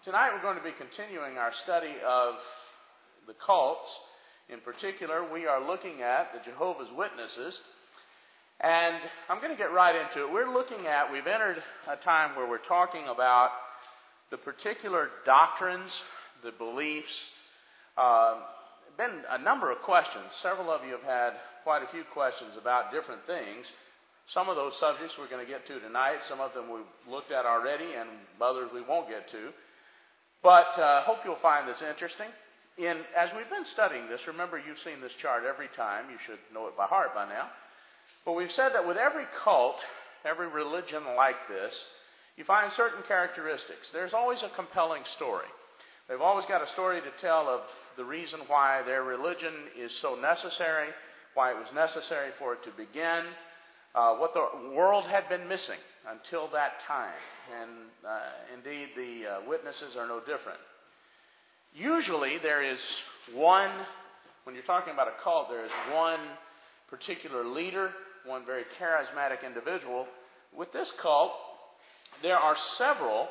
Tonight we're going to be continuing our study of the cults. In particular, we are looking at the Jehovah's Witnesses. And I'm going to get right into it. We've entered a time where we're talking about the particular doctrines, the beliefs. Been a number of questions. Several of you have had quite a few questions about different things. Some of those subjects we're going to get to tonight. Some of them we've looked at already, and others we won't get to. But hope you'll find this interesting. As we've been studying this, remember you've seen this chart every time. You should know it by heart by now. But we've said that with every cult, every religion like this, you find certain characteristics. There's always a compelling story. They've always got a story to tell of the reason why their religion is so necessary, why it was necessary for it to begin, what the world had been missing until that time. And indeed, the witnesses are no different. Usually there is when you're talking about a cult, there is one particular leader, one very charismatic individual. With this cult, there are several,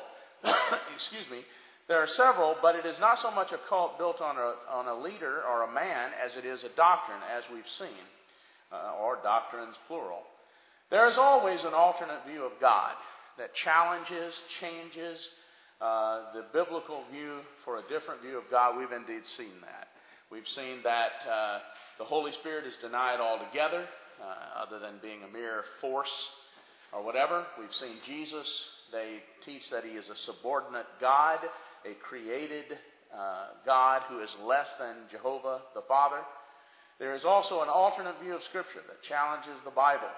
but it is not so much a cult built on a leader or a man as it is a doctrine, as we've seen, or doctrines plural. There is always an alternate view of God that challenges, changes the biblical view for a different view of God. We've indeed seen that. We've seen that the Holy Spirit is denied altogether, other than being a mere force or whatever. We've seen Jesus. They teach that he is a subordinate God, a created God who is less than Jehovah the Father. There is also an alternate view of Scripture that challenges the Bible.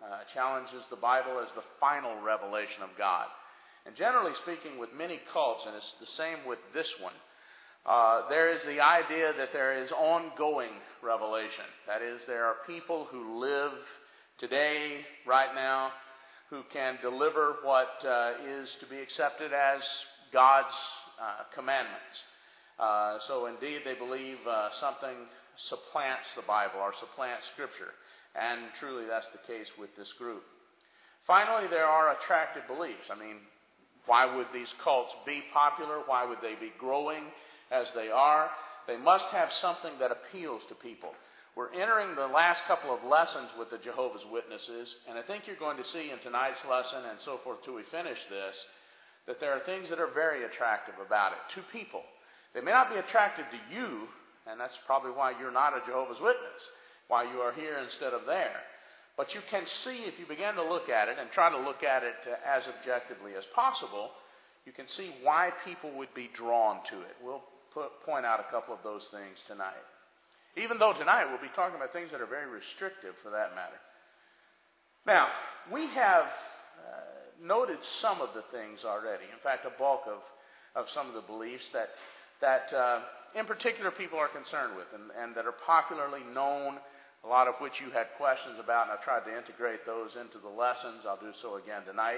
As the final revelation of God. And generally speaking, with many cults, and it's the same with this one, there is the idea that there is ongoing revelation. That is, there are people who live today, right now, who can deliver what is to be accepted as God's commandments. So indeed, they believe something supplants the Bible or supplants Scripture. And truly that's the case with this group. Finally, there are attractive beliefs. I mean, why would these cults be popular? Why would they be growing as they are? They must have something that appeals to people. We're entering the last couple of lessons with the Jehovah's Witnesses, and I think you're going to see in tonight's lesson and so forth till we finish this, that there are things that are very attractive about it to people. They may not be attractive to you, and that's probably why you're not a Jehovah's Witness, why you are here instead of there. But you can see, if you begin to look at it and try to look at it as objectively as possible, you can see why people would be drawn to it. We'll point out a couple of those things tonight. Even though tonight we'll be talking about things that are very restrictive for that matter. Now, we have noted some of the things already. In fact, a bulk of some of the beliefs that in particular people are concerned with and that are popularly known, a lot of which you had questions about, and I've tried to integrate those into the lessons. I'll do so again tonight.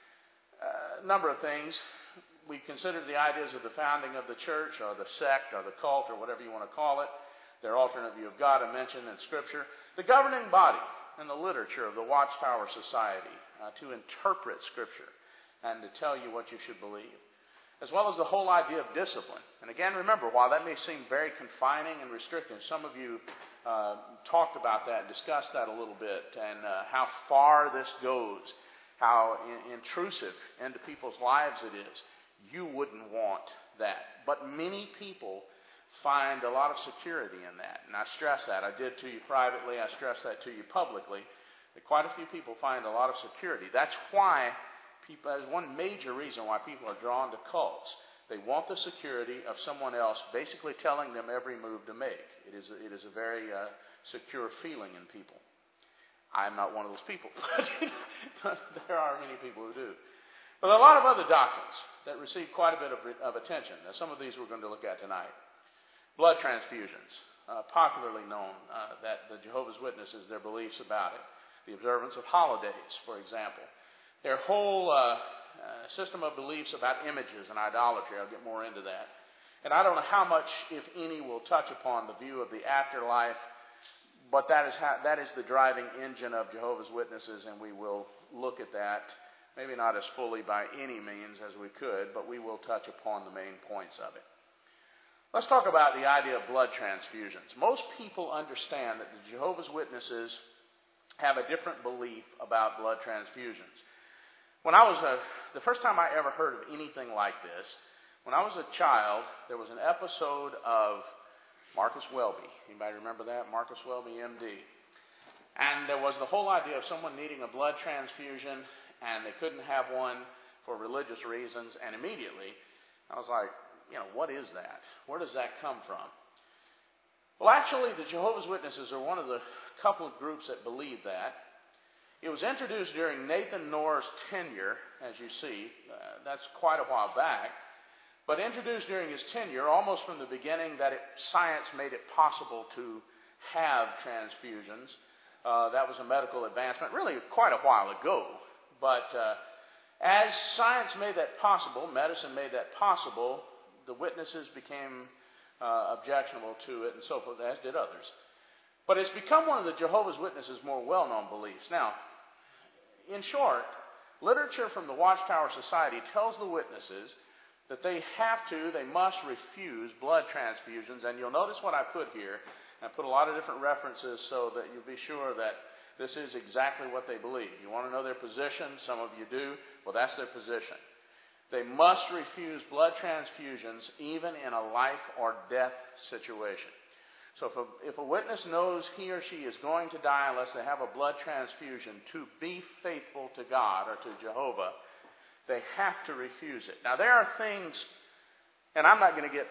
A number of things. We considered the ideas of the founding of the church or the sect or the cult or whatever you want to call it. Their alternate view of God I mentioned in Scripture. The governing body and the literature of the Watchtower Society to interpret Scripture and to tell you what you should believe. As well as the whole idea of discipline. And again, remember, while that may seem very confining and restrictive, some of you talked about that and discussed that a little bit, and how far this goes, how intrusive into people's lives it is. You wouldn't want that. But many people find a lot of security in that. And I stress that. I did to you privately. I stress that to you publicly. That quite a few people find a lot of security. That's why that's one major reason why people are drawn to cults. They want the security of someone else basically telling them every move to make. It is a very secure feeling in people. I'm not one of those people, but there are many people who do. But a lot of other doctrines that receive quite a bit of attention. Now, some of these we're going to look at tonight. Blood transfusions, popularly known that the Jehovah's Witnesses, their beliefs about it. The observance of holidays, for example. Their whole system of beliefs about images and idolatry. I'll get more into that. And I don't know how much, if any, will touch upon the view of the afterlife, but that is the driving engine of Jehovah's Witnesses, and we will look at that Maybe not as fully by any means as we could, but we will touch upon the main points of it. Let's talk about the idea of blood transfusions. Most people understand that the Jehovah's Witnesses have a different belief about blood transfusions. The first time I ever heard of anything like this, when I was a child, there was an episode of Marcus Welby. Anybody remember that? Marcus Welby, MD. And there was the whole idea of someone needing a blood transfusion, and they couldn't have one for religious reasons, and immediately I was like, what is that? Where does that come from? Well, actually, the Jehovah's Witnesses are one of the couple of groups that believe that. It was introduced during Nathan Knorr's tenure, as you see. That's quite a while back. But introduced during his tenure, almost from the beginning, that science made it possible to have transfusions. That was a medical advancement, really quite a while ago. But as science made that possible, medicine made that possible, the witnesses became objectionable to it and so forth, as did others. But it's become one of the Jehovah's Witnesses' more well-known beliefs. Now, in short, literature from the Watchtower Society tells the witnesses that they must refuse blood transfusions. And you'll notice what I put here. I put a lot of different references so that you'll be sure that this is exactly what they believe. You want to know their position? Some of you do. Well, that's their position. They must refuse blood transfusions even in a life or death situation. So if a witness knows he or she is going to die unless they have a blood transfusion, to be faithful to God or to Jehovah, they have to refuse it. Now, there are things, and I'm not going to get,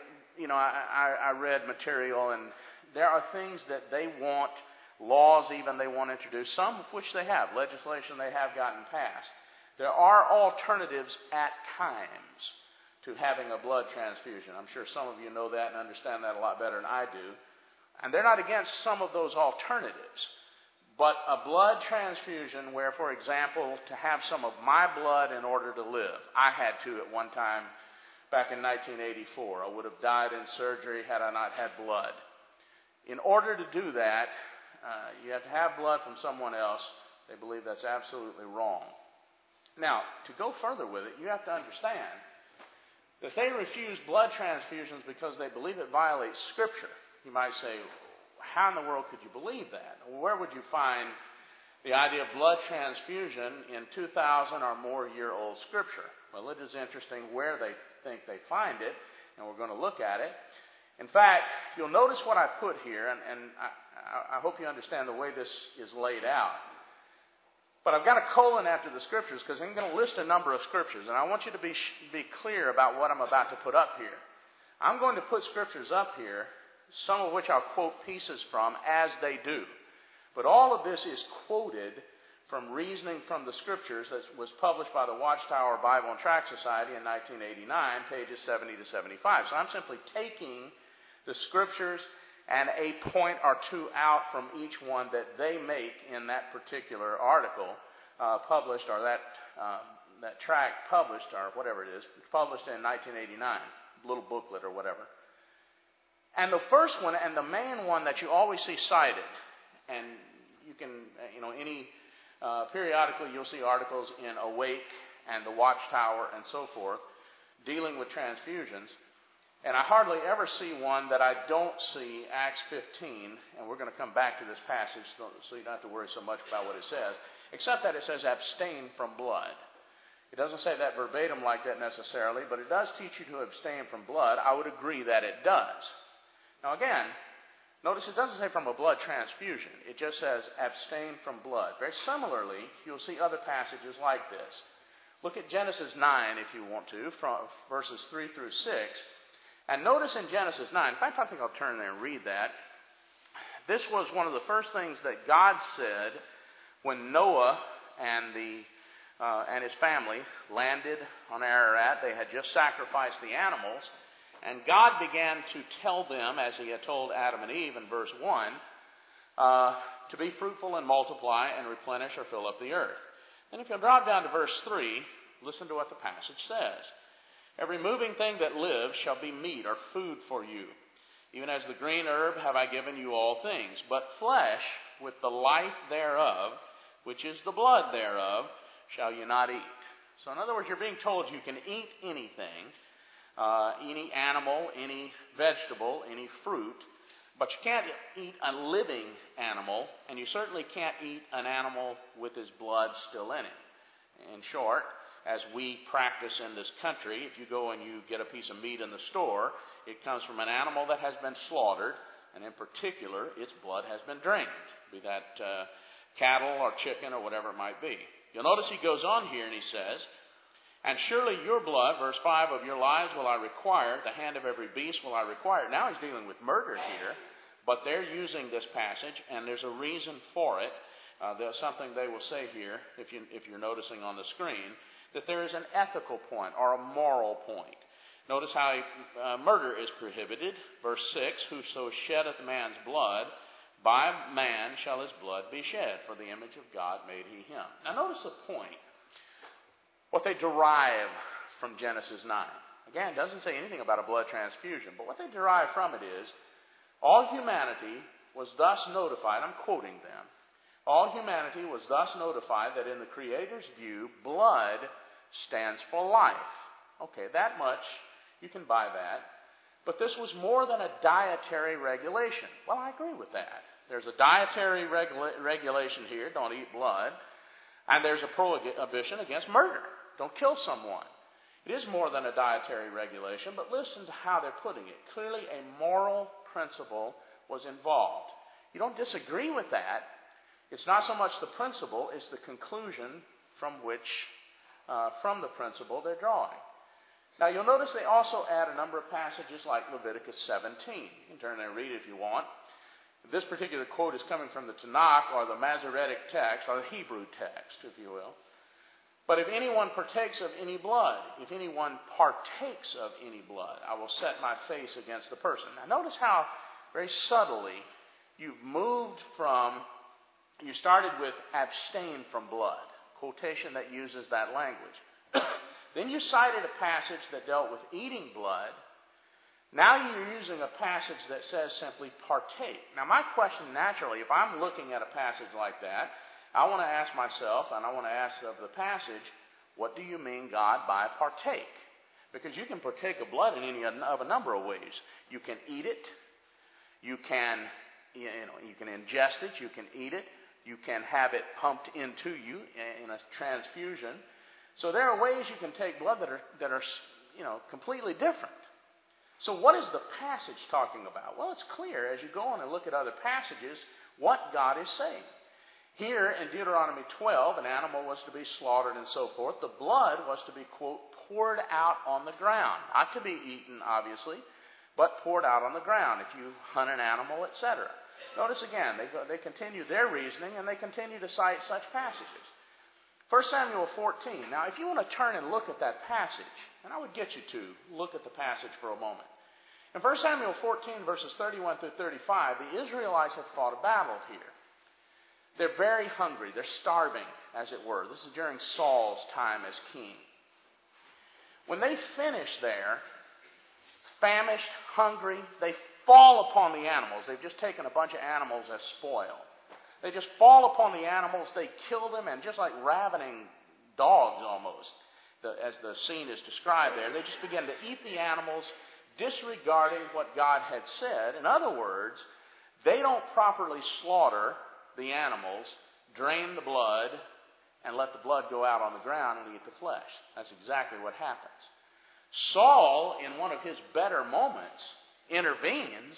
I read material, and there are things that they want, laws even they want introduced, some of which they have, legislation they have gotten passed. There are alternatives at times to having a blood transfusion. I'm sure some of you know that and understand that a lot better than I do. And they're not against some of those alternatives. But a blood transfusion where, for example, to have some of my blood in order to live. I had to at one time back in 1984. I would have died in surgery had I not had blood. In order to do that, you have to have blood from someone else. They believe that's absolutely wrong. Now, to go further with it, you have to understand that they refuse blood transfusions because they believe it violates Scripture. You might say, how in the world could you believe that? Where would you find the idea of blood transfusion in 2,000 or more year old Scripture? Well, it is interesting where they think they find it, and we're going to look at it. In fact, you'll notice what I put here, and I hope you understand the way this is laid out. But I've got a colon after the Scriptures because I'm going to list a number of Scriptures, and I want you to be clear about what I'm about to put up here. I'm going to put Scriptures up here, some of which I'll quote pieces from as they do. But all of this is quoted from reasoning from the Scriptures that was published by the Watchtower Bible and Tract Society in 1989, pages 70 to 75. So I'm simply taking the Scriptures and a point or two out from each one that they make in that particular article published, or that tract published, or whatever it is, published in 1989, little booklet or whatever. And the first one, and the main one that you always see cited, and you can, periodically you'll see articles in Awake and the Watchtower and so forth dealing with transfusions. And I hardly ever see one that I don't see Acts 15, and we're going to come back to this passage so you don't have to worry so much about what it says, except that it says abstain from blood. It doesn't say that verbatim like that necessarily, but it does teach you to abstain from blood. I would agree that it does. Now again, notice it doesn't say from a blood transfusion. It just says abstain from blood. Very similarly, you'll see other passages like this. Look at Genesis 9, if you want to, from verses 3 through 6. And notice in Genesis 9, in fact, I think I'll turn there and read that. This was one of the first things that God said when Noah and his family landed on Ararat. They had just sacrificed the animals. And God began to tell them, as he had told Adam and Eve in verse 1, to be fruitful and multiply and replenish or fill up the earth. And if you drop down to verse 3, listen to what the passage says. Every moving thing that lives shall be meat or food for you. Even as the green herb have I given you all things. But flesh with the life thereof, which is the blood thereof, shall you not eat. So in other words, you're being told you can eat anything, any animal, any vegetable, any fruit, but you can't eat a living animal, and you certainly can't eat an animal with his blood still in it. In short, as we practice in this country, if you go and you get a piece of meat in the store, it comes from an animal that has been slaughtered, and in particular, its blood has been drained, be that cattle or chicken or whatever it might be. You'll notice he goes on here and he says, "And surely your blood," verse 5, "of your lives will I require, the hand of every beast will I require." Now he's dealing with murder here, but they're using this passage, and there's a reason for it. There's something they will say here, if you're noticing on the screen, that there is an ethical point or a moral point. Notice how murder is prohibited. Verse 6, "Whoso sheddeth man's blood, by man shall his blood be shed, for the image of God made he him." Now notice the point. What they derive from Genesis 9. Again, it doesn't say anything about a blood transfusion, but what they derive from it is, all humanity was thus notified, I'm quoting them, all humanity was thus notified that in the Creator's view, blood stands for life. Okay, that much, you can buy that. But this was more than a dietary regulation. Well, I agree with that. There's a dietary regulation here, don't eat blood. And there's a prohibition against murder. Don't kill someone. It is more than a dietary regulation, but listen to how they're putting it. Clearly a moral principle was involved. You don't disagree with that. It's not so much the principle, it's the conclusion from the principle they're drawing. Now you'll notice they also add a number of passages like Leviticus 17. You can turn there and read it if you want. This particular quote is coming from the Tanakh, or the Masoretic text, or the Hebrew text, if you will. "But if anyone partakes of any blood, if anyone partakes of any blood, I will set my face against the person." Now notice how very subtly you've moved from, you started with abstain from blood, quotation that uses that language. Then you cited a passage that dealt with eating blood. Now you're using a passage that says simply partake. Now my question naturally, if I'm looking at a passage like that, I want to ask myself, and I want to ask of the passage, what do you mean, God, by partake? Because you can partake of blood in any of a number of ways. You can eat it. You can ingest it. You can eat it. You can have it pumped into you in a transfusion. So there are ways you can take blood that are completely different. So what is the passage talking about? Well, it's clear as you go on and look at other passages what God is saying. Here in Deuteronomy 12, an animal was to be slaughtered and so forth. The blood was to be, quote, poured out on the ground. Not to be eaten, obviously, but poured out on the ground if you hunt an animal, etc. Notice again, they continue their reasoning and they continue to cite such passages. 1 Samuel 14. Now, if you want to turn and look at that passage, and I would get you to look at the passage for a moment. In 1 Samuel 14, verses 31 through 35, the Israelites have fought a battle here. They're very hungry. They're starving, as it were. This is during Saul's time as king. When they finish there, famished, hungry, they fall upon the animals. They've just taken a bunch of animals as spoil. They just fall upon the animals. They kill them, and just like ravening dogs almost, as the scene is described there, they just begin to eat the animals, disregarding what God had said. In other words, they don't properly slaughter the animals, drain the blood, and let the blood go out on the ground and eat the flesh. That's exactly what happens. Saul, in one of his better moments, intervenes,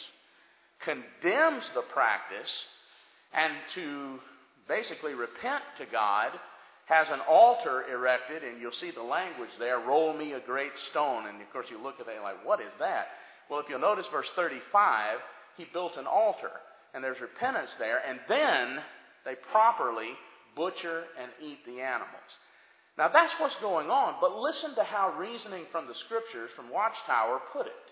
condemns the practice, and to basically repent to God, has an altar erected, and you'll see the language there, "Roll me a great stone." And of course you look at that and like, what is that? Well, if you'll notice verse 35, he built an altar, and there's repentance there, and then they properly butcher and eat the animals. Now that's what's going on, but listen to how reasoning from the Scriptures, from Watchtower, put it.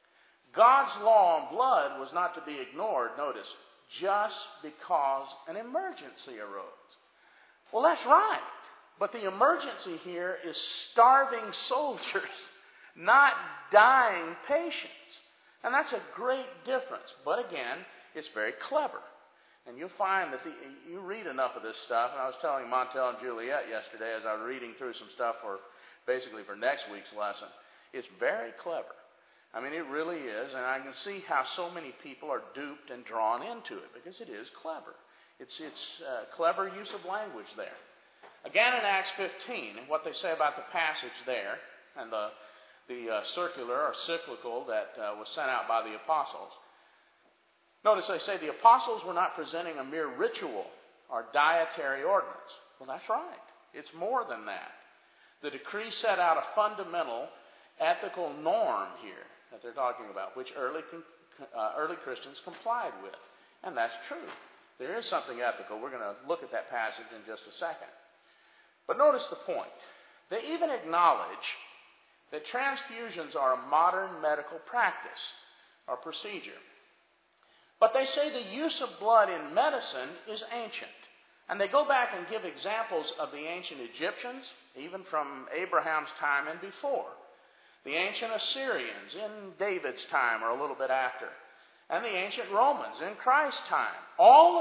God's law on blood was not to be ignored, notice, just because an emergency arose. Well, that's right, but the emergency here is starving soldiers, not dying patients. And that's a great difference, but again, it's very clever. And you'll find that you read enough of this stuff, and I was telling Montel and Juliet yesterday as I was reading through some stuff for next week's lesson. It's very clever. I mean, it really is, and I can see how so many people are duped and drawn into it because it is clever. It's clever use of language there. Again, in Acts 15, and what they say about the passage there and the circular or cyclical that was sent out by the apostles. Notice they say the apostles were not presenting a mere ritual or dietary ordinance. Well, that's right. It's more than that. The decree set out a fundamental ethical norm here that they're talking about, which early Christians complied with. And that's true. There is something ethical. We're going to look at that passage in just a second. But notice the point. They even acknowledge that transfusions are a modern medical practice or procedure. But they say the use of blood in medicine is ancient. And they go back and give examples of the ancient Egyptians, even from Abraham's time and before. The ancient Assyrians in David's time or a little bit after. And the ancient Romans in Christ's time. All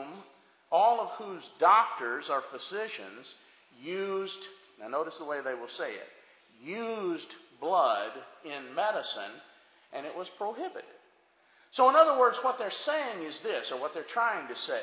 of whose doctors or physicians used, now notice the way they will say it, used blood in medicine, and it was prohibited. So in other words, what they're saying is this, or what they're trying to say.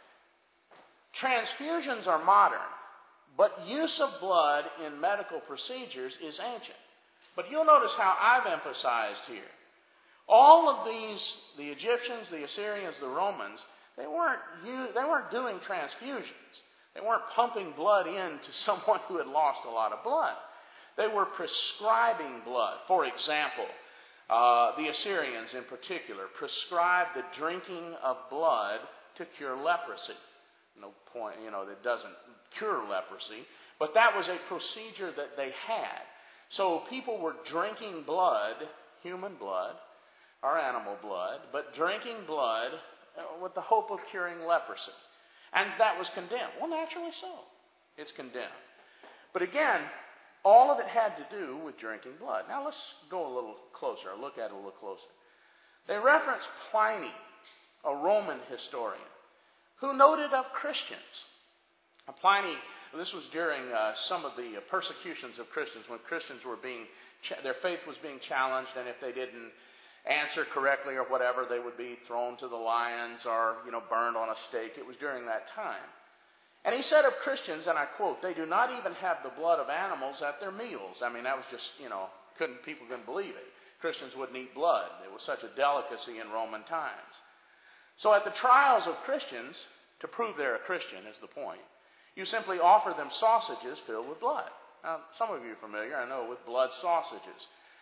Transfusions are modern, but use of blood in medical procedures is ancient. But you'll notice how I've emphasized here. All of these, the Egyptians, the Assyrians, the Romans, they weren't doing transfusions. They weren't pumping blood into someone who had lost a lot of blood. They were prescribing blood. For example, the Assyrians in particular prescribed the drinking of blood to cure leprosy. No point, that doesn't cure leprosy, but that was a procedure that they had. So people were drinking blood, human blood or animal blood, but drinking blood with the hope of curing leprosy. And that was condemned. Well, naturally so. It's condemned. But again, all of it had to do with drinking blood. Now let's go a little closer, or look at it a little closer. They reference Pliny, a Roman historian, who noted of Christians. Pliny, this was during some of the persecutions of Christians, when Christians were their faith was being challenged, and if they didn't answer correctly or whatever, they would be thrown to the lions or, burned on a stake. It was during that time. And he said of Christians, and I quote, they do not even have the blood of animals at their meals. I mean, that was just, people couldn't believe it. Christians wouldn't eat blood. It was such a delicacy in Roman times. So at the trials of Christians, to prove they're a Christian is the point, you simply offer them sausages filled with blood. Now, some of you are familiar, I know, with blood sausages.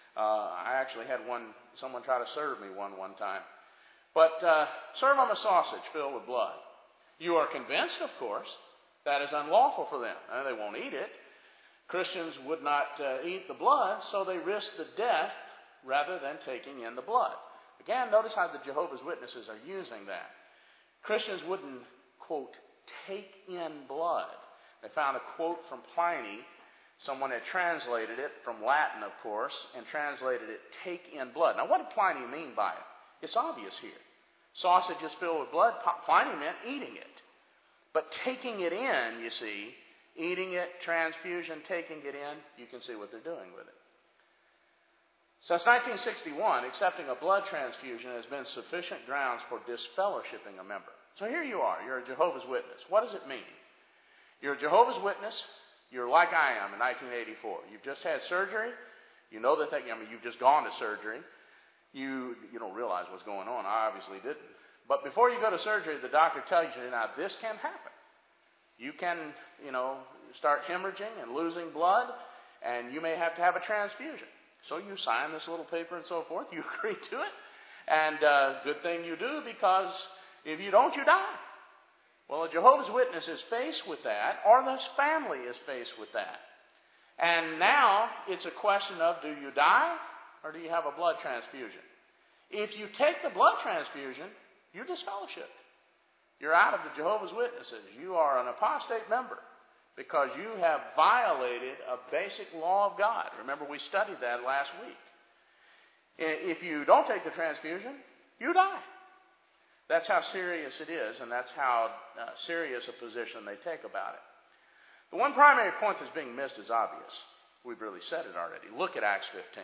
I actually had someone try to serve me one time. But serve them a sausage filled with blood. You are convinced, of course, that is unlawful for them. They won't eat it. Christians would not eat the blood, so they risked the death rather than taking in the blood. Again, notice how the Jehovah's Witnesses are using that. Christians wouldn't, quote, take in blood. They found a quote from Pliny. Someone had translated it from Latin, of course, and translated it, take in blood. Now, what did Pliny mean by it? It's obvious here. Sausages filled with blood, Pliny meant eating it. But taking it in, you see, eating it, transfusion, taking it in, you can see what they're doing with it. Since 1961, accepting a blood transfusion has been sufficient grounds for disfellowshipping a member. So here you are. You're a Jehovah's Witness. What does it mean? You're a Jehovah's Witness. You're like I am in 1984. You've just had surgery. You know that you've just gone to surgery. You don't realize what's going on. I obviously didn't. But before you go to surgery, the doctor tells you, now this can happen. You can, start hemorrhaging and losing blood, and you may have to have a transfusion. So you sign this little paper and so forth. You agree to it. And good thing you do, because if you don't, you die. Well, a Jehovah's Witness is faced with that, or this family is faced with that. And now it's a question of, do you die or do you have a blood transfusion? If you take the blood transfusion, you're disfellowshipped. You're out of the Jehovah's Witnesses. You are an apostate member because you have violated a basic law of God. Remember, we studied that last week. If you don't take the transfusion, you die. That's how serious it is, and that's how serious a position they take about it. The one primary point that's being missed is obvious. We've really said it already. Look at Acts 15.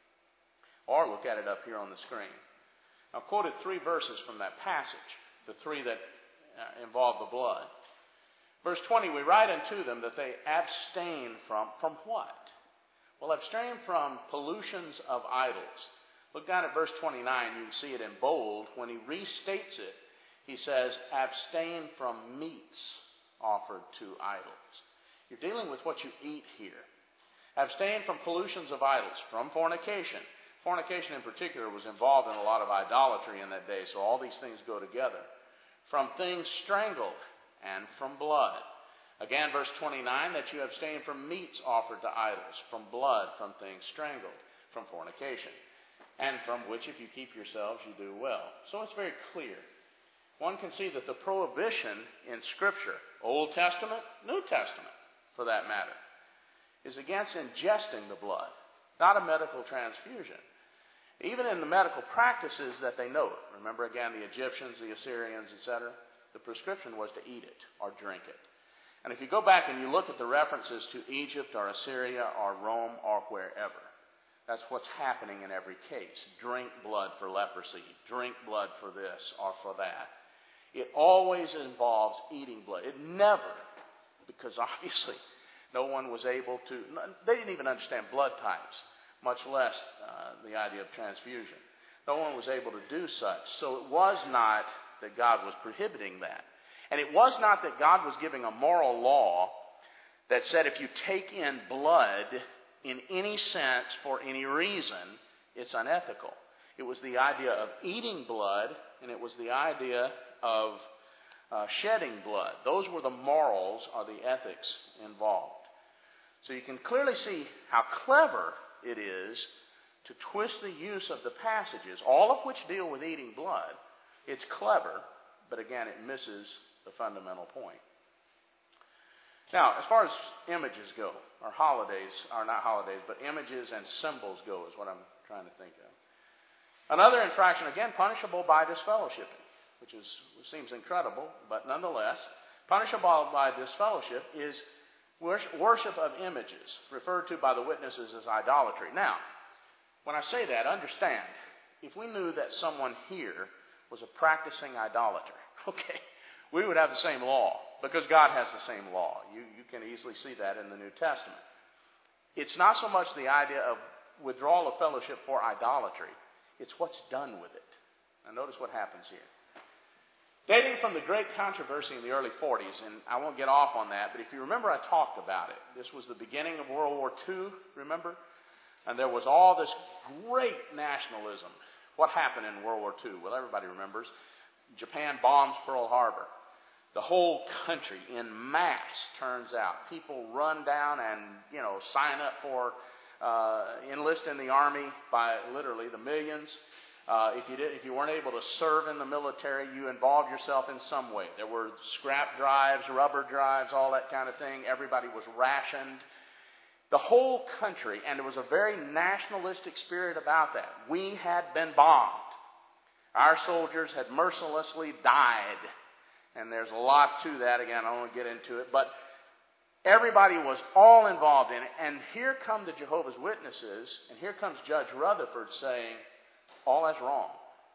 Or look at it up here on the screen. I've quoted 3 verses from that passage, the 3 that involve the blood. Verse 20, we write unto them that they abstain from what? Well, abstain from pollutions of idols. Look down at verse 29, you can see it in bold. When he restates it, he says, abstain from meats offered to idols. You're dealing with what you eat here. Abstain from pollutions of idols, from fornication. Fornication in particular was involved in a lot of idolatry in that day, so all these things go together. From things strangled and from blood. Again, verse 29, that you abstain from meats offered to idols, from blood, from things strangled, from fornication, and from which, if you keep yourselves, you do well. So it's very clear. One can see that the prohibition in Scripture, Old Testament, New Testament, for that matter, is against ingesting the blood, not a medical transfusion. Even in the medical practices that they note, remember again the Egyptians, the Assyrians, etc., the prescription was to eat it or drink it. And if you go back and you look at the references to Egypt or Assyria or Rome or wherever, that's what's happening in every case. Drink blood for leprosy. Drink blood for this or for that. It always involves eating blood. It never, because obviously no one was able to, they didn't even understand blood types, much less the idea of transfusion. No one was able to do such. So it was not that God was prohibiting that. And it was not that God was giving a moral law that said if you take in blood in any sense, for any reason, it's unethical. It was the idea of eating blood, and it was the idea of shedding blood. Those were the morals or the ethics involved. So you can clearly see how clever it is to twist the use of the passages, all of which deal with eating blood. It's clever, but again, it misses the fundamental point. Now, as far as images go, or holidays, or not holidays, but images and symbols go is what I'm trying to think of. Another infraction, again, punishable by disfellowshipping, which seems incredible, but nonetheless, punishable by disfellowship is worship of images, referred to by the witnesses as idolatry. Now, when I say that, understand, if we knew that someone here was a practicing idolater, okay, we would have the same law. Because God has the same law. You can easily see that in the New Testament. It's not so much the idea of withdrawal of fellowship for idolatry. It's what's done with it. Now notice what happens here. Dating from the great controversy in the early 40s, and I won't get off on that, but if you remember I talked about it. This was the beginning of World War II, remember? And there was all this great nationalism. What happened in World War II? Well, everybody remembers. Japan bombs Pearl Harbor. The whole country in mass turns out. People run down and, sign up for, enlist in the army by literally the millions. If you weren't able to serve in the military, you involved yourself in some way. There were scrap drives, rubber drives, all that kind of thing. Everybody was rationed. The whole country, and there was a very nationalistic spirit about that. We had been bombed. Our soldiers had mercilessly died. And there's a lot to that. Again, I don't want to get into it. But everybody was all involved in it. And here come the Jehovah's Witnesses, and here comes Judge Rutherford saying, all that's wrong.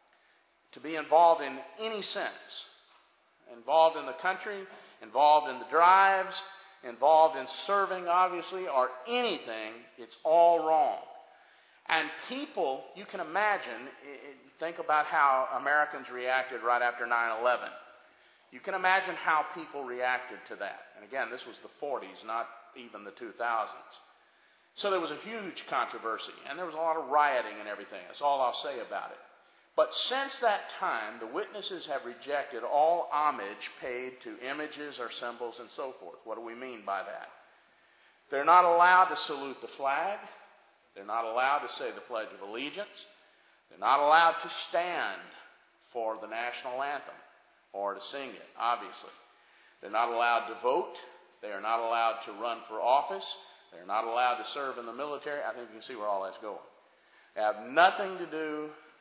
To be involved in any sense, involved in the country, involved in the drives, involved in serving, obviously, or anything, it's all wrong. And people, you can imagine, think about how Americans reacted right after 9/11. You can imagine how people reacted to that. And again, this was the 40s, not even the 2000s. So there was a huge controversy, and there was a lot of rioting and everything. That's all I'll say about it. But since that time, the witnesses have rejected all homage paid to images or symbols and so forth. What do we mean by that? They're not allowed to salute the flag. They're not allowed to say the Pledge of Allegiance. They're not allowed to stand for the national anthem or to sing it, obviously. They're not allowed to vote. They are not allowed to run for office. They're not allowed to serve in the military. I think you can see where all that's going. They have nothing to do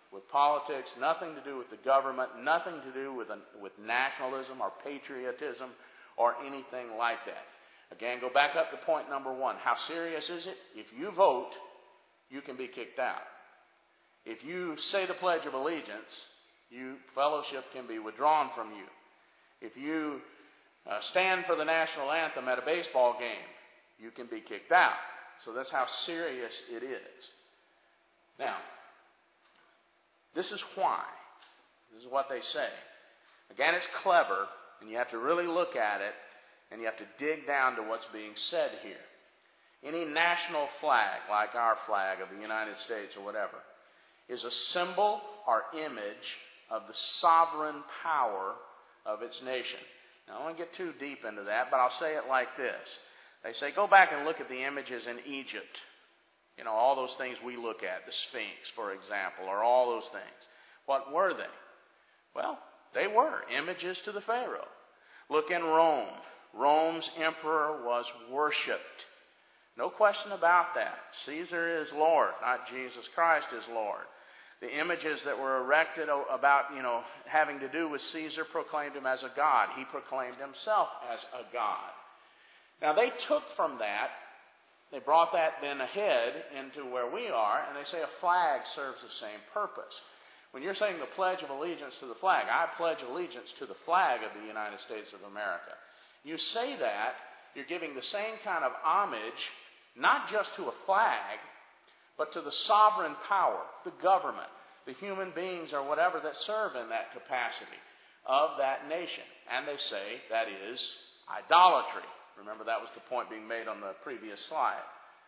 with politics, nothing to do with the government, nothing to do with nationalism or patriotism or anything like that. Again, go back up to point number one. How serious is it? If you vote, you can be kicked out. If you say the Pledge of Allegiance, fellowship can be withdrawn from you. If you stand for the national anthem at a baseball game, you can be kicked out. So that's how serious it is. Now, this is why. This is what they say. Again, it's clever, and you have to really look at it, and you have to dig down to what's being said here. Any national flag, like our flag of the United States or whatever, is a symbol or image of the sovereign power of its nation. Now, I don't want to get too deep into that, but I'll say it like this. They say, go back and look at the images in Egypt. You know, all those things we look at, the Sphinx, for example, or all those things. What were they? Well, they were images to the Pharaoh. Look in Rome. Rome's emperor was worshipped. No question about that. Caesar is Lord, not Jesus Christ is Lord. The images that were erected about, having to do with Caesar proclaimed him as a god. He proclaimed himself as a god. Now, they took from that, they brought that then ahead into where we are, and they say a flag serves the same purpose. When you're saying the Pledge of Allegiance to the flag, I pledge allegiance to the flag of the United States of America. You say that, you're giving the same kind of homage, not just to a flag, but to the sovereign power, the government, the human beings or whatever that serve in that capacity of that nation. And they say that is idolatry. Remember, that was the point being made on the previous slide.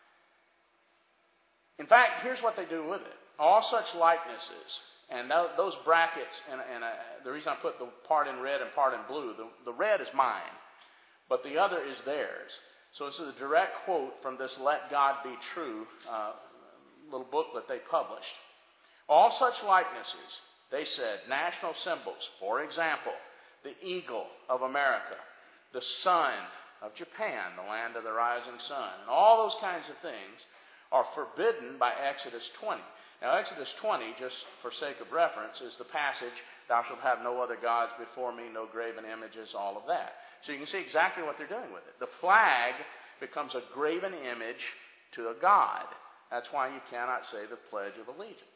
In fact, here's what they do with it. All such likenesses, and those brackets, and the reason I put the part in red and part in blue, the red is mine, but the other is theirs. So this is a direct quote from this Let God Be True little booklet they published. All such likenesses, they said, national symbols, for example, the eagle of America, the sun of Japan, the land of the rising sun, and all those kinds of things are forbidden by Exodus 20. Now, Exodus 20, just for sake of reference, is the passage, thou shalt have no other gods before me, no graven images, all of that. So you can see exactly what they're doing with it. The flag becomes a graven image to a god. That's why you cannot say the Pledge of Allegiance.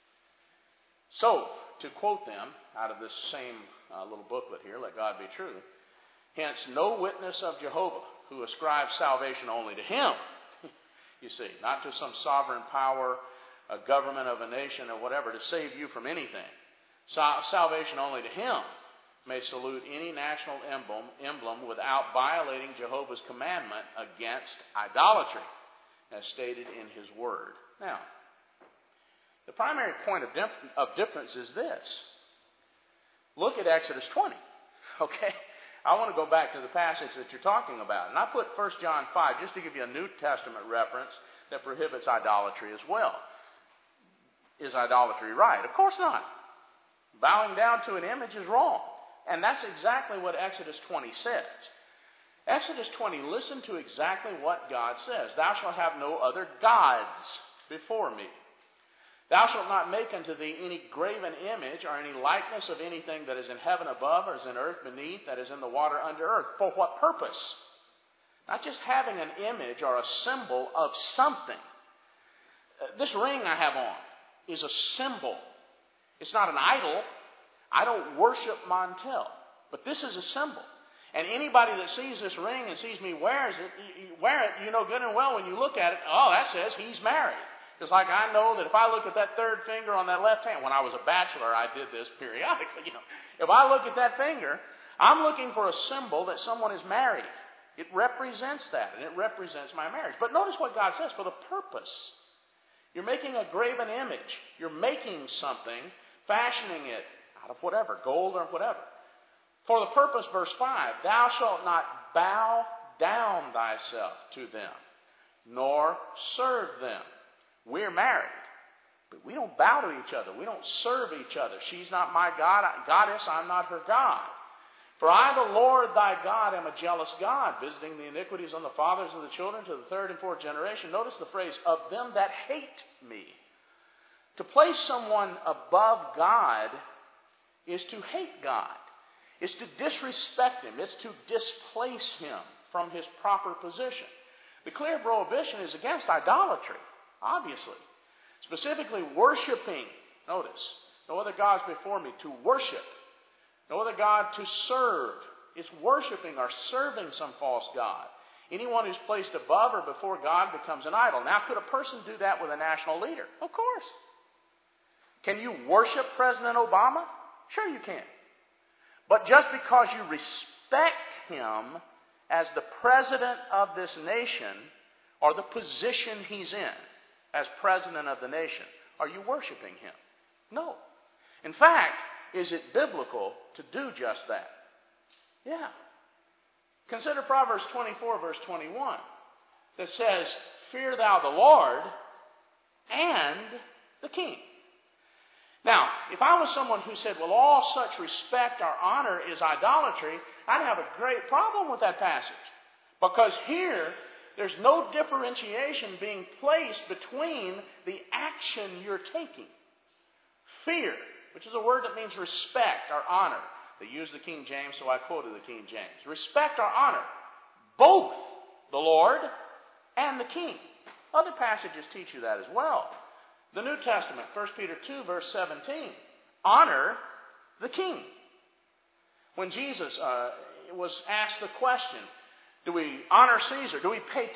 So, to quote them out of this same little booklet here, Let God Be True, hence, no witness of Jehovah who ascribes salvation only to him, you see, not to some sovereign power, a government of a nation or whatever, to save you from anything. Salvation only to him may salute any national emblem without violating Jehovah's commandment against idolatry, as stated in his word. Now, the primary point of difference is this. Look at Exodus 20, okay? I want to go back to the passage that you're talking about. And I put 1 John 5 just to give you a New Testament reference that prohibits idolatry as well. Is idolatry right? Of course not. Bowing down to an image is wrong. And that's exactly what Exodus 20 says. Exodus 20, listen to exactly what God says. Thou shalt have no other gods before me. Thou shalt not make unto thee any graven image or any likeness of anything that is in heaven above or is in earth beneath, that is in the water under earth. For what purpose? Not just having an image or a symbol of something. This ring I have on is a symbol. It's not an idol. I don't worship Montel. But this is a symbol. And anybody that sees this ring and sees me wear it, you know good and well when you look at it, oh, that says he's married. Just like I know that if I look at that third finger on that left hand, when I was a bachelor, I did this periodically. If I look at that finger, I'm looking for a symbol that someone is married. It represents that, and it represents my marriage. But notice what God says, for the purpose. You're making a graven image. You're making something, fashioning it out of whatever, gold or whatever. For the purpose, verse 5, thou shalt not bow down thyself to them, nor serve them. We're married, but we don't bow to each other. We don't serve each other. She's not my goddess, I'm not her God. For I, the Lord thy God, am a jealous God, visiting the iniquities on the fathers of the children to the third and fourth generation. Notice the phrase, of them that hate me, To place someone above God is to hate God. It's to disrespect Him. It's to displace Him from His proper position. The clear prohibition is against idolatry, obviously. Specifically worshiping. Notice, no other gods before me. To worship. No other God to serve. It's worshiping or serving some false god. Anyone who's placed above or before God becomes an idol. Now, could a person do that with a national leader? Of course. Can you worship President Obama? Sure you can. But just because you respect him as the president of this nation, or the position he's in as president of the nation, are you worshiping him? No. In fact, is it biblical to do just that? Yeah. Consider Proverbs 24, verse 21, that says, "Fear thou the Lord and the king." Now, if I was someone who said, well, all such respect or honor is idolatry, I'd have a great problem with that passage. Because here, there's no differentiation being placed between the action you're taking. Fear, which is a word that means respect or honor. They use the King James, so I quoted the King James. Respect or honor both the Lord and the king. Other passages teach you that as well. The New Testament, 1 Peter 2, verse 17. Honor the king. When Jesus was asked the question, do we honor Caesar? Do we pay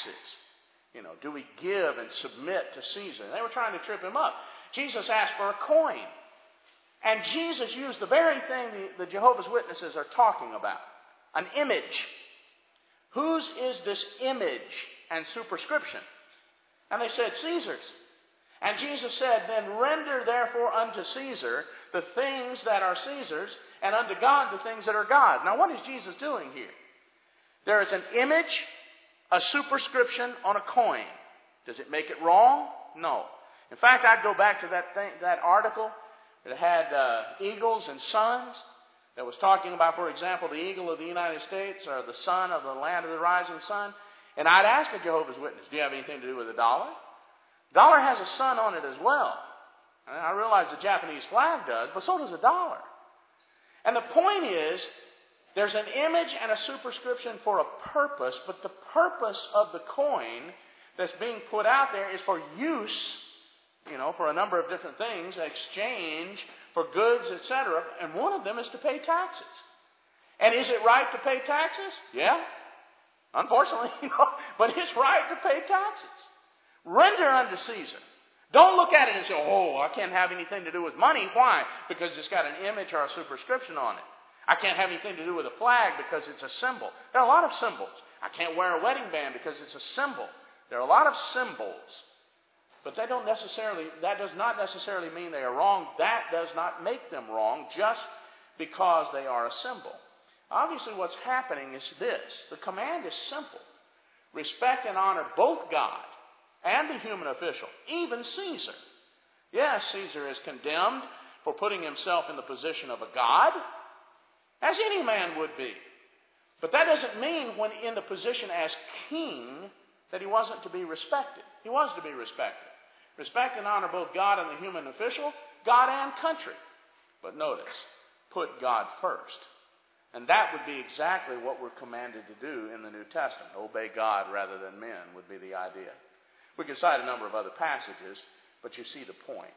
taxes? Do we give and submit to Caesar? They were trying to trip him up. Jesus asked for a coin. And Jesus used the very thing the Jehovah's Witnesses are talking about. An image. Whose is this image and superscription? And they said, Caesar's. And Jesus said, then render therefore unto Caesar the things that are Caesar's, and unto God the things that are God's. Now what is Jesus doing here? There is an image, a superscription on a coin. Does it make it wrong? No. In fact, I'd go back to that article that had eagles and suns, that was talking about, for example, the eagle of the United States or the sun of the land of the rising sun. And I'd ask a Jehovah's Witness, do you have anything to do with a dollar? Dollar has a sun on it as well. And I realize the Japanese flag does, but so does a dollar. And the point is, there's an image and a superscription for a purpose, but the purpose of the coin that's being put out there is for use, for a number of different things, exchange for goods, etc. And one of them is to pay taxes. And is it right to pay taxes? Yeah. Unfortunately, but it's right to pay taxes. Render unto Caesar. Don't look at it and say, I can't have anything to do with money. Why? Because it's got an image or a superscription on it. I can't have anything to do with a flag because it's a symbol. There are a lot of symbols. I can't wear a wedding band because it's a symbol. There are a lot of symbols. But that does not necessarily mean they are wrong. That does not make them wrong just because they are a symbol. Obviously what's happening is this. The command is simple. Respect and honor both God and the human official, even Caesar. Yes, Caesar is condemned for putting himself in the position of a god, as any man would be. But that doesn't mean when in the position as king that he wasn't to be respected. He was to be respected. Respect and honor both God and the human official, God and country. But notice, put God first. And that would be exactly what we're commanded to do in the New Testament. Obey God rather than men would be the idea. We could cite a number of other passages, but you see the point.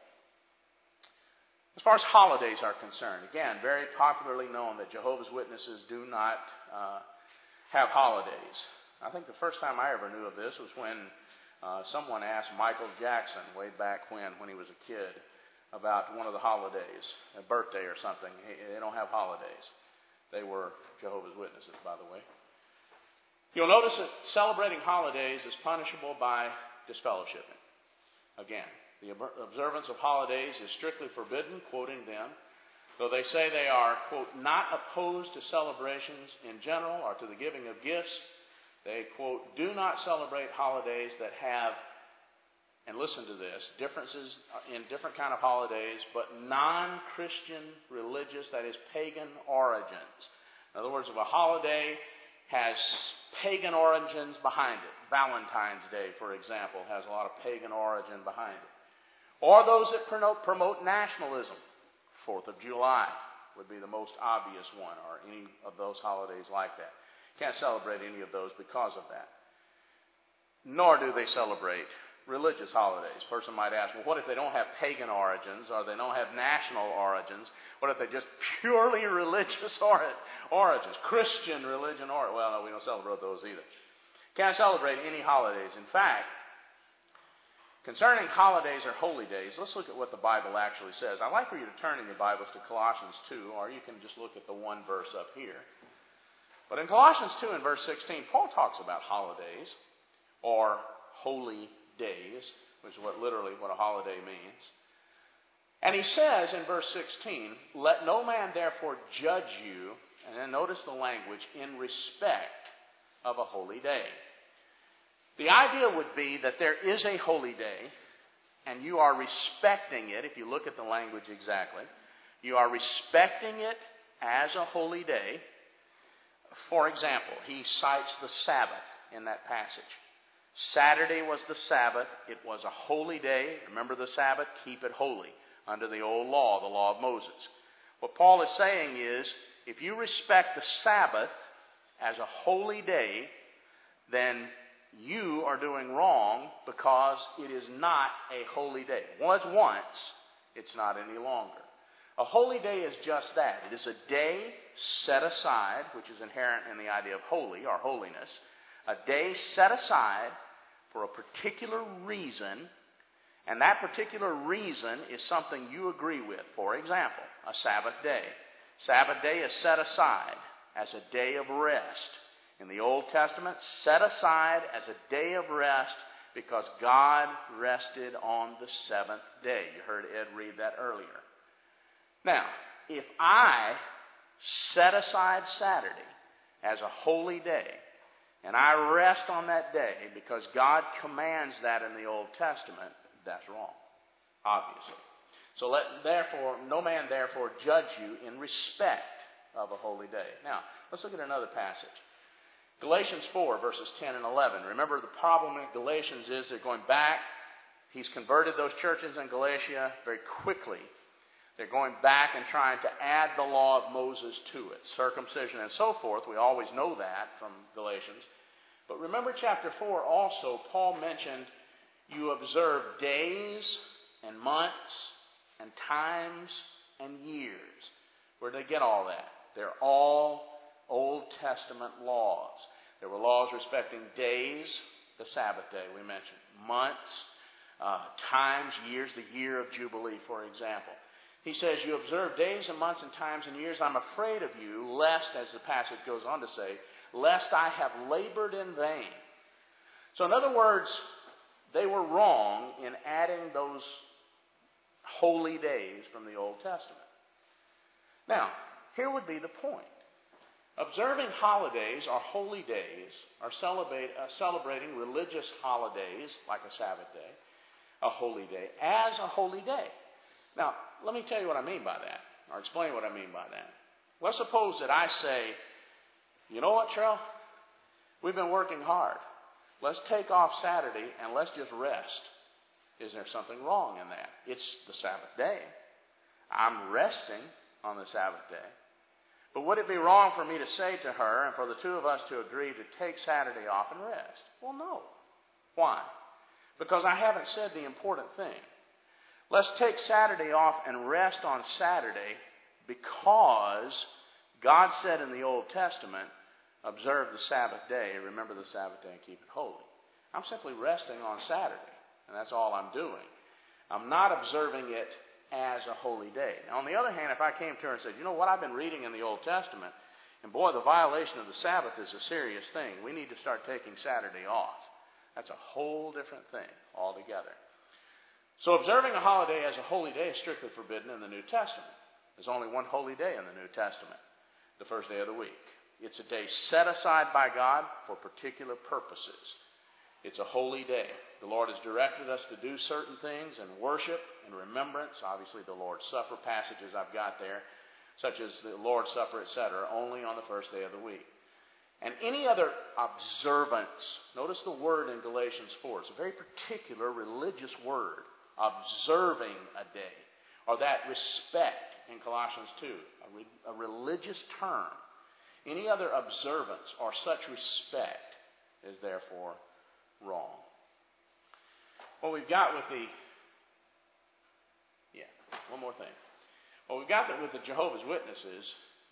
As far as holidays are concerned, again, very popularly known that Jehovah's Witnesses do not have holidays. I think the first time I ever knew of this was when someone asked Michael Jackson way back when he was a kid about one of the holidays, a birthday or something. They don't have holidays. They were Jehovah's Witnesses, by the way. You'll notice that celebrating holidays is punishable by disfellowshipping. Again, the observance of holidays is strictly forbidden, quoting them, though they say they are, quote, not opposed to celebrations in general or to the giving of gifts. They, quote, do not celebrate holidays that have, and listen to this, differences in different kind of holidays, but non-Christian religious, that is pagan origins. In other words, if a holiday has pagan origins behind it, Valentine's Day, for example, has a lot of pagan origin behind it. Or those that promote nationalism. 4th of July would be the most obvious one, or any of those holidays like that. Can't celebrate any of those because of that. Nor do they celebrate religious holidays. A person might ask, well, what if they don't have pagan origins, or they don't have national origins? What if they're just purely religious origins, Christian religion origins? Well, no, we don't celebrate those either. Can't celebrate any holidays. In fact, concerning holidays or holy days, let's look at what the Bible actually says. I'd like for you to turn in your Bibles to Colossians 2, or you can just look at the one verse up here. But in Colossians 2 and verse 16, Paul talks about holidays or holy days, which is literally what a holiday means. And he says in verse 16, let no man therefore judge you, and then notice the language, in respect of a holy day. The idea would be that there is a holy day, and you are respecting it. If you look at the language exactly, you are respecting it as a holy day. For example, he cites the Sabbath in that passage. Saturday was the Sabbath. It was a holy day. Remember the Sabbath? Keep it holy under the old law, the law of Moses. What Paul is saying is, if you respect the Sabbath as a holy day, then you are doing wrong, because it is not a holy day. It was once, it's not any longer. A holy day is just that. It is a day set aside, which is inherent in the idea of holy or holiness, a day set aside for a particular reason, and that particular reason is something you agree with. For example, a Sabbath day. Sabbath day is set aside as a day of rest. In the Old Testament, set aside as a day of rest because God rested on the seventh day. You heard Ed read that earlier. Now, if I set aside Saturday as a holy day, and I rest on that day because God commands that in the Old Testament, that's wrong, obviously. So no man therefore judge you in respect of a holy day. Now, let's look at another passage. Galatians 4, verses 10 and 11. Remember, the problem in Galatians is they're going back. He's converted those churches in Galatia very quickly. They're going back and trying to add the law of Moses to it, circumcision and so forth. We always know that from Galatians. But remember chapter 4 also, Paul mentioned you observe days and months and times and years. Where did they get all that? They're all Old Testament laws. There were laws respecting days, the Sabbath day we mentioned, months, times, years, the year of Jubilee, for example. He says, you observe days and months and times and years. I'm afraid of you, lest, as the passage goes on to say, lest I have labored in vain. So in other words, they were wrong in adding those holy days from the Old Testament. Now, here would be the point. Observing holidays or holy days, or celebrating religious holidays, like a Sabbath day, a holy day, as a holy day. Now, let me tell you what I mean by that, or explain what I mean by that. Let's suppose that I say, you know what, Trell? We've been working hard. Let's take off Saturday and let's just rest. Is there something wrong in that? It's the Sabbath day. I'm resting on the Sabbath day. But would it be wrong for me to say to her and for the two of us to agree to take Saturday off and rest? Well, no. Why? Because I haven't said the important thing. Let's take Saturday off and rest on Saturday because God said in the Old Testament, observe the Sabbath day, remember the Sabbath day and keep it holy. I'm simply resting on Saturday, and that's all I'm doing. I'm not observing it as a holy day. Now, on the other hand, if I came to her and said, you know what, I've been reading in the Old Testament, and boy, the violation of the Sabbath is a serious thing. We need to start taking Saturday off. That's a whole different thing altogether. So observing a holiday as a holy day is strictly forbidden in the New Testament. There's only one holy day in the New Testament, the first day of the week. It's a day set aside by God for particular purposes. It's a holy day. The Lord has directed us to do certain things in worship and remembrance. Obviously, the Lord's Supper passages I've got there, such as the Lord's Supper, etc., only on the first day of the week. And any other observance, notice the word in Galatians 4. It's a very particular religious word, observing a day, or that respect in Colossians 2, a religious term. Any other observance or such respect is therefore wrong. What we've got with one more thing. What we've got with the Jehovah's Witnesses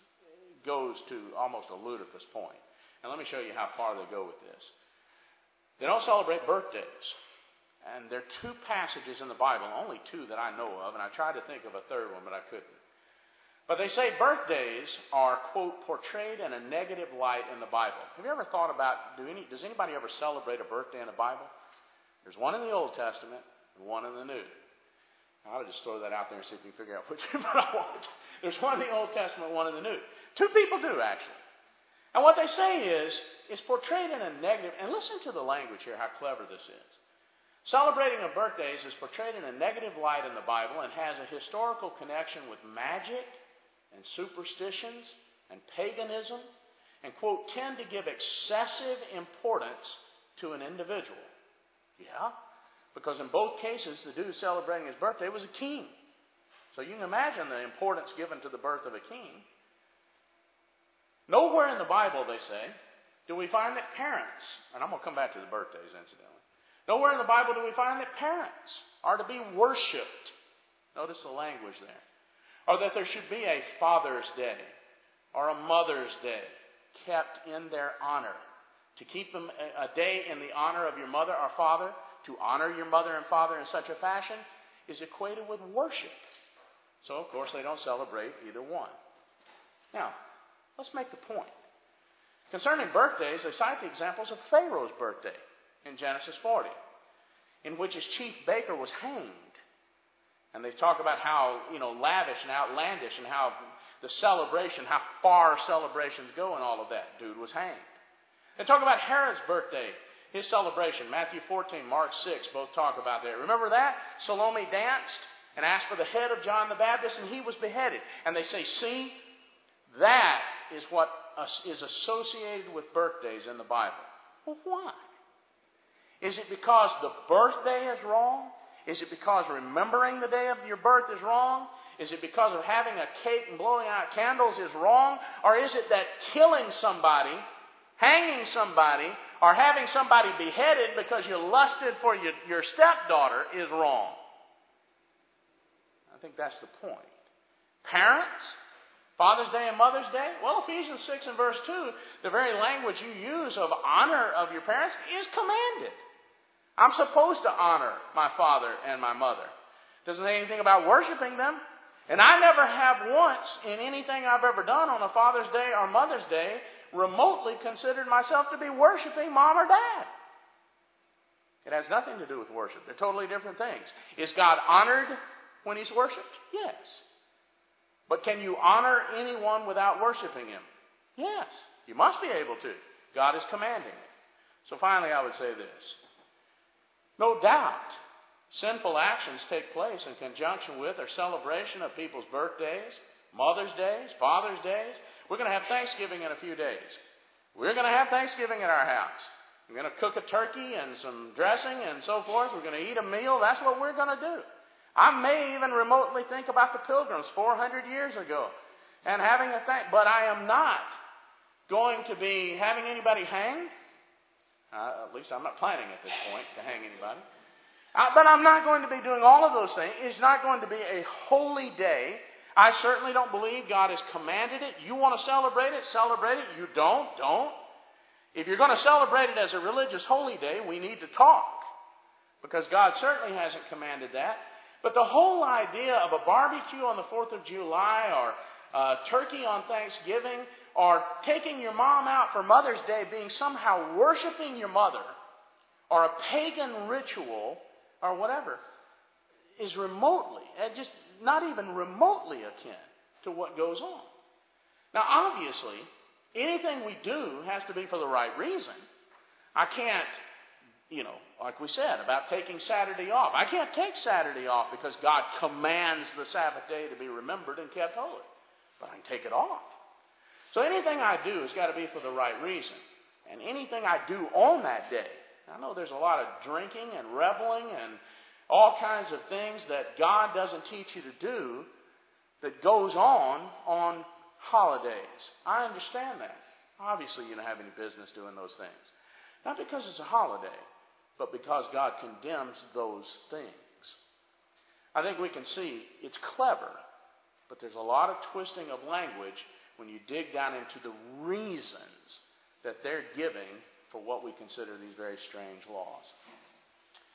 goes to almost a ludicrous point. And let me show you how far they go with this. They don't celebrate birthdays. And there are two passages in the Bible, only two that I know of, and I tried to think of a third one, but I couldn't. But they say birthdays are, quote, portrayed in a negative light in the Bible. Have you ever thought about, does anybody ever celebrate a birthday in the Bible? There's one in the Old Testament and one in the New. I ought to just throw that out there and see if we can figure out which one I want. There's one in the Old Testament, one in the New. Two people do, actually. And what they say is, it's portrayed in a negative, and listen to the language here, how clever this is. Celebrating of birthdays is portrayed in a negative light in the Bible and has a historical connection with magic and superstitions and paganism and, quote, tend to give excessive importance to an individual. Yeah, because in both cases, the dude celebrating his birthday was a king. So you can imagine the importance given to the birth of a king. Nowhere in the Bible, they say, do we find that parents, and I'm going to come back to the birthdays, incidentally. Nowhere in the Bible do we find that parents are to be worshipped. Notice the language there. Or that there should be a Father's Day or a Mother's Day kept in their honor. To keep them a day in the honor of your mother or father, to honor your mother and father in such a fashion, is equated with worship. So, of course, they don't celebrate either one. Now, let's make the point. Concerning birthdays, they cite the examples of Pharaoh's birthday in Genesis 40, in which his chief baker was hanged. And they talk about how, lavish and outlandish and how the celebration, how far celebrations go and all of that. Dude was hanged. They talk about Herod's birthday, his celebration. Matthew 14, Mark 6, both talk about that. Remember that? Salome danced and asked for the head of John the Baptist, and he was beheaded. And they say, see, that is what is associated with birthdays in the Bible. Well, why? Is it because the birthday is wrong? Is it because remembering the day of your birth is wrong? Is it because of having a cake and blowing out candles is wrong? Or is it that killing somebody, hanging somebody, or having somebody beheaded because you lusted for your stepdaughter is wrong? I think that's the point. Parents, Father's Day and Mother's Day? Well, Ephesians 6 and verse 2, the very language you use of honor of your parents is commanded. I'm supposed to honor my father and my mother. Doesn't say anything about worshiping them. And I never have once in anything I've ever done on a Father's Day or Mother's Day remotely considered myself to be worshiping mom or dad. It has nothing to do with worship. They're totally different things. Is God honored when He's worshipped? Yes. But can you honor anyone without worshiping Him? Yes. You must be able to. God is commanding it. So finally I would say this. No doubt, sinful actions take place in conjunction with or celebration of people's birthdays, Mother's Days, Father's Days. We're going to have Thanksgiving in a few days. We're going to have Thanksgiving at our house. We're going to cook a turkey and some dressing and so forth. We're going to eat a meal. That's what we're going to do. I may even remotely think about the Pilgrims 400 years ago and having a but I am not going to be having anybody hanged. At least I'm not planning at this point to hang anybody. But I'm not going to be doing all of those things. It's not going to be a holy day. I certainly don't believe God has commanded it. You want to celebrate it? Celebrate it. You don't? If you're going to celebrate it as a religious holy day, we need to talk. Because God certainly hasn't commanded that. But the whole idea of a barbecue on the 4th of July or turkey on Thanksgiving or taking your mom out for Mother's Day being somehow worshiping your mother or a pagan ritual or whatever is remotely, just not even remotely akin to what goes on. Now, obviously, anything we do has to be for the right reason. I can't, like we said about taking Saturday off. I can't take Saturday off because God commands the Sabbath day to be remembered and kept holy. But I can take it off. So anything I do has got to be for the right reason. And anything I do on that day, I know there's a lot of drinking and reveling and All kinds of things that God doesn't teach you to do that goes on holidays. I understand that. Obviously, you don't have any business doing those things. Not because it's a holiday, but because God condemns those things. I think we can see it's clever, but there's a lot of twisting of language when you dig down into the reasons that they're giving for what we consider these very strange laws.